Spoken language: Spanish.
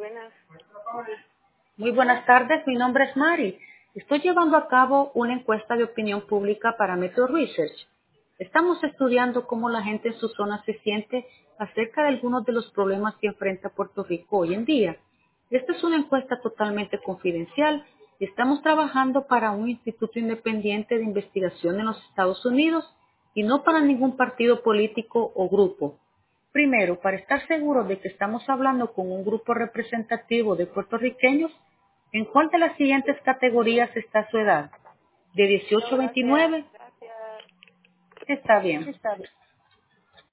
Buenas. Muy buenas tardes, mi nombre es Mari. Estoy llevando a cabo una encuesta de opinión pública para Metro Research. Estamos estudiando cómo la gente en su zona se siente acerca de algunos de los problemas que enfrenta Puerto Rico hoy en día. Esta es una encuesta totalmente confidencial y estamos trabajando para un instituto independiente de investigación en los Estados Unidos y no para ningún partido político o grupo. Primero, para estar seguros de que estamos hablando con un grupo representativo de puertorriqueños, ¿en cuál de las siguientes categorías está su edad? ¿De No, 18 a gracias. 29? Gracias. Está bien.